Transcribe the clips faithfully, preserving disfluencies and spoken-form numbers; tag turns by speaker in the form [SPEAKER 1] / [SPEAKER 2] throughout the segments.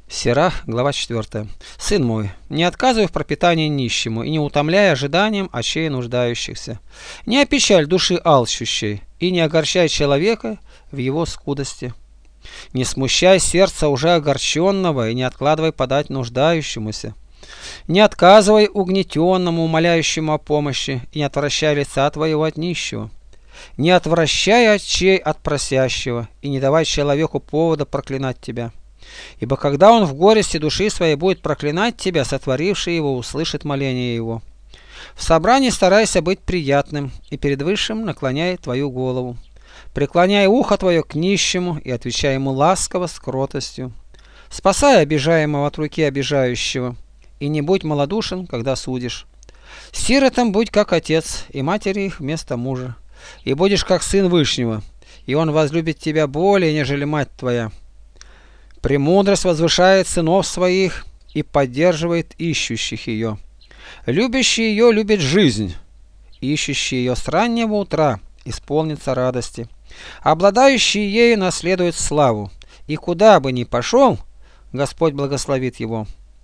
[SPEAKER 1] Сирах, глава четвёртая. Сын мой, не отказывай в пропитании нищему и не утомляй ожиданием очей нуждающихся. Не опечаль души алчущей и не огорчай человека в его скудости. Не смущай сердца уже огорченного и не откладывай подать нуждающемуся. Не отказывай угнетенному, умоляющему о помощи, и не отвращай лица твоего от нищего. Не отвращай очей от просящего и не давай человеку повода проклинать тебя. Ибо когда он в горести души своей будет проклинать тебя, сотворивший его услышит моление его. В собрании старайся быть приятным, и перед Высшим наклоняй твою голову. Преклоняй ухо твое к нищему и отвечай ему ласково с кротостью. Спасай обижаемого от руки обижающего, и не будь малодушен, когда судишь. Сиротам будь как отец, и матери их вместо мужа, и будешь как сын Вышнего, и он возлюбит тебя более, нежели мать твоя. Премудрость возвышает сынов своих и поддерживает ищущих ее. Любящий ее любит жизнь, ищущий ее с раннего утра исполнится радости. Обладающий ею наследует славу, и куда бы ни пошел, Господь благословит его.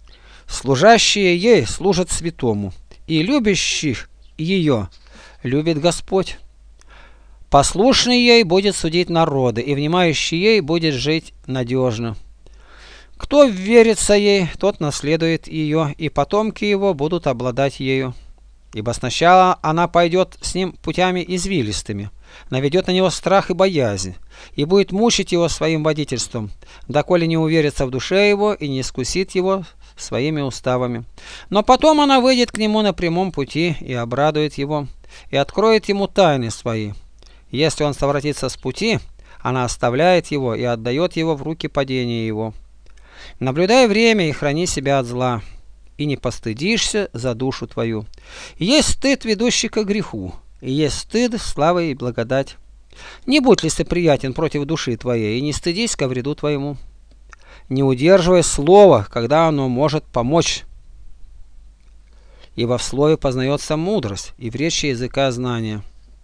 [SPEAKER 1] Служащие ей служат святому, и любящих ее любит Господь. Послушный ей будет судить народы, и внимающий ей будет жить надежно. Кто верится ей, тот наследует ее, и потомки его будут обладать ею. Ибо сначала она пойдет с ним путями извилистыми, наведет на него страх и боязнь, и будет мучить его своим водительством, доколе не уверится в душе его и не искусит его своими уставами. Но потом она выйдет к нему на прямом пути и обрадует его, и откроет ему тайны свои. Если он совратится с пути, она оставляет его и отдает его в руки падения его. Наблюдай время и храни себя от зла, и не постыдишься за душу твою. Есть стыд, ведущий к греху, и есть стыд, слава и благодать. Не будь лицеприятен против души твоей, и не стыдись ко вреду твоему. Не удерживай слова, когда оно может помочь, ибо в слове познается мудрость, и в речи языка знания.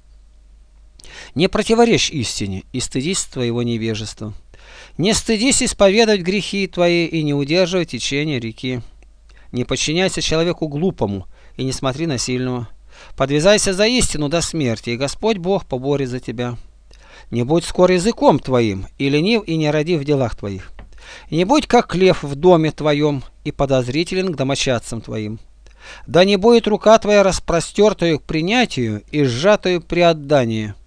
[SPEAKER 1] Не противоречь истине, и стыдись твоего невежества. Не стыдись исповедовать грехи твои, и не удерживай течение реки. Не подчиняйся человеку глупому, и не смотри на сильного. Подвязайся за истину до смерти, и Господь Бог поборет за тебя. Не будь скор языком твоим, и ленив, и не роди в делах твоих. И не будь как лев в доме твоем, и подозрителен к домочадцам твоим. Да не будет рука твоя распростертую к принятию и сжатую при отдании.